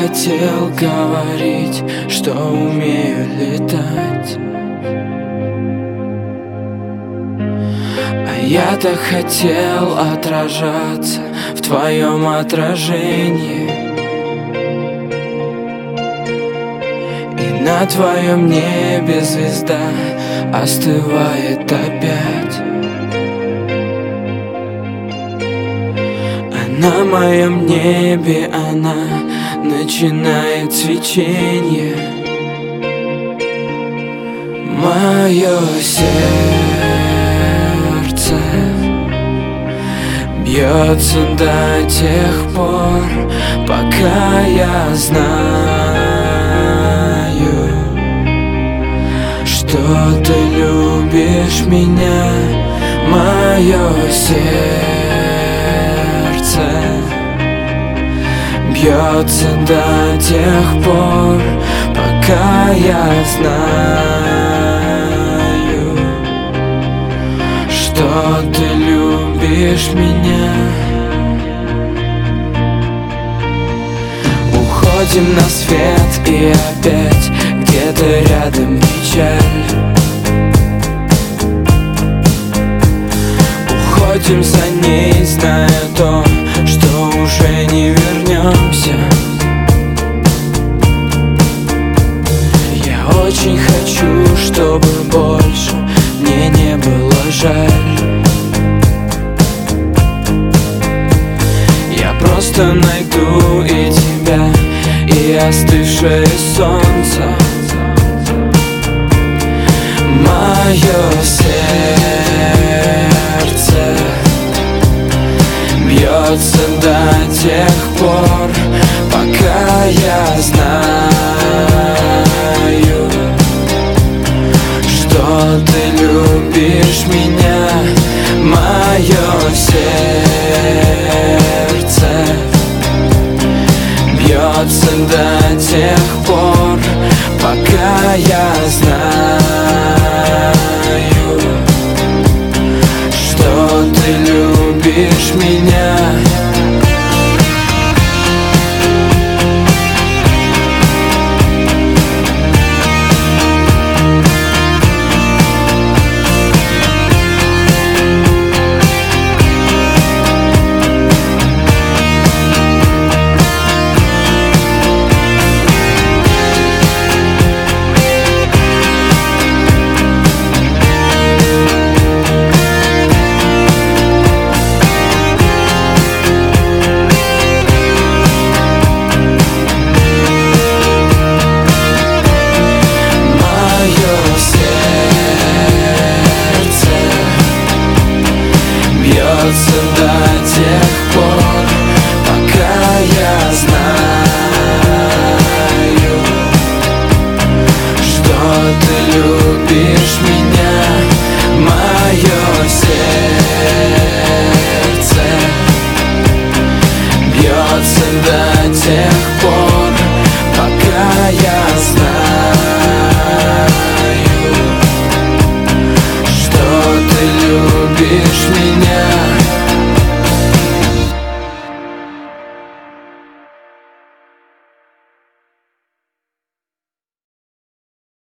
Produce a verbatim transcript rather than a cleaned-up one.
хотел говорить, что умею летать, а я-то хотел отражаться в твоем отражении, и на твоем небе звезда остывает опять, а на моем небе она начинает свечение. Мое сердце бьется до тех пор, пока я знаю, что ты любишь меня. Мое сердце бьется до тех пор, пока я знаю, что ты любишь меня. Уходим на свет, и опять где-то рядом печаль. Уходим за ней, зная то, что уже не вернемся. Я очень хочу, чтобы больше мне не было жаль. Я просто найду и тебя, и остывшее солнце. Мое сердце бьется до тех пор, пока я знаю, что ты любишь меня. Мое сердце